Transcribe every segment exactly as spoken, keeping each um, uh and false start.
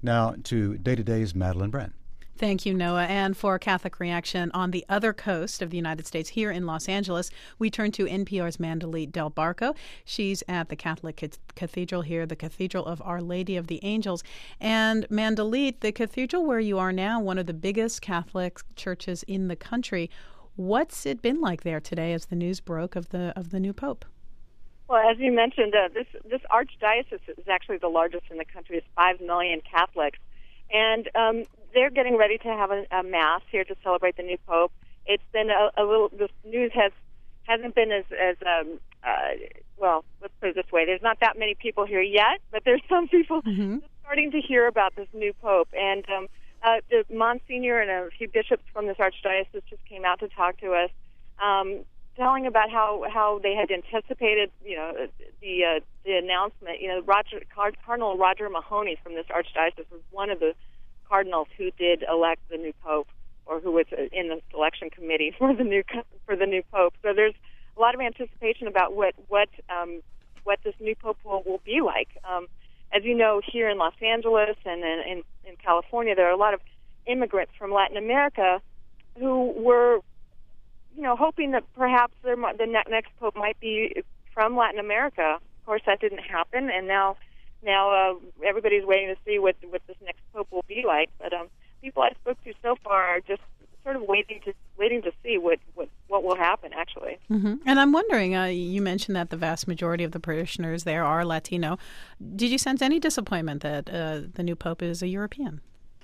Now to Day to Day's Madeline Brent. Thank you, Noah. And for Catholic Reaction on the other coast of the United States, here in Los Angeles, we turn to N P R's Mandalit Del Barco. She's at the Catholic Cathedral here, the Cathedral of Our Lady of the Angels. And Mandalit, the cathedral where you are now, one of the biggest Catholic churches in the country. What's it been like there today as the news broke of the of the new pope? Well, as you mentioned, uh, this this archdiocese is actually the largest in the country. It's five million Catholics. And um, they're getting ready to have a, a mass here to celebrate the new pope. It's been a, a little. The news has hasn't been as as um, uh, well. Let's put it this way: there's not that many people here yet, but there's some people mm-hmm. starting to hear about this new pope. And um, uh, the Monsignor and a few bishops from this archdiocese just came out to talk to us, um, telling about how, how they had anticipated, you know, the uh, the announcement. You know, Roger Cardinal Roger Mahony from this archdiocese was one of the cardinals who did elect the new pope, or who was in the selection committee for the new for the new pope. So there's a lot of anticipation about what what um, what this new pope will, will be like. Um, as you know, here in Los Angeles and in, in, in California, there are a lot of immigrants from Latin America who were, you know, hoping that perhaps there, the next pope might be from Latin America. Of course, that didn't happen, and now. Now uh, everybody's waiting to see what what this next pope will be like. But um, people I spoke to so far are just sort of waiting to waiting to see what, what, what will happen, actually. Mm-hmm. And I'm wondering, uh, you mentioned that the vast majority of the parishioners there are Latino. Did you sense any disappointment that uh, the new pope is a European?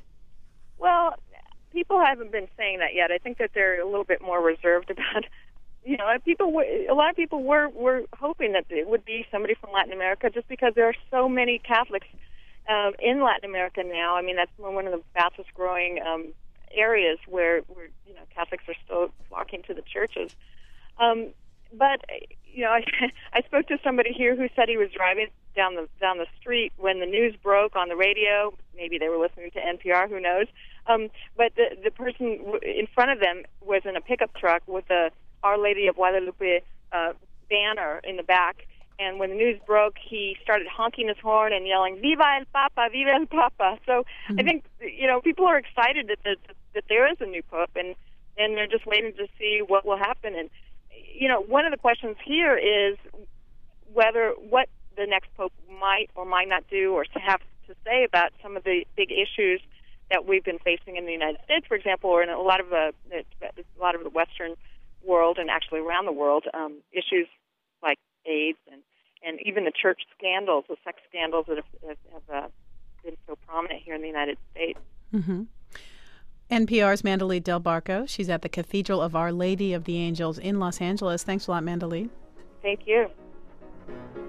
Well, people haven't been saying that yet. I think that they're a little bit more reserved about. You know, people. Were, a lot of people were were hoping that it would be somebody from Latin America, just because there are so many Catholics um, in Latin America now. I mean, that's one of the fastest growing um, areas where, where you know Catholics are still flocking to the churches. Um, but you know, I, I spoke to somebody here who said he was driving down the down the street when the news broke on the radio. Maybe they were listening to N P R. Who knows? Um, but the the person in front of them was in a pickup truck with a Our Lady of Guadalupe uh, banner in the back, and when the news broke, he started honking his horn and yelling, "Viva el Papa! Viva el Papa!" So mm-hmm. I think, you know, people are excited that, that that there is a new pope, and, and they're just waiting to see what will happen. And, you know, one of the questions here is whether what the next pope might or might not do or to have to say about some of the big issues that we've been facing in the United States, for example, or in a lot of uh, a lot of the Western world and actually around the world, um, issues like AIDS and, and even the church scandals, the sex scandals that have, have, have uh, been so prominent here in the United States. Mm-hmm. N P R's Mandalit Del Barco. She's at the Cathedral of Our Lady of the Angels in Los Angeles. Thanks a lot, Mandalit. Thank you.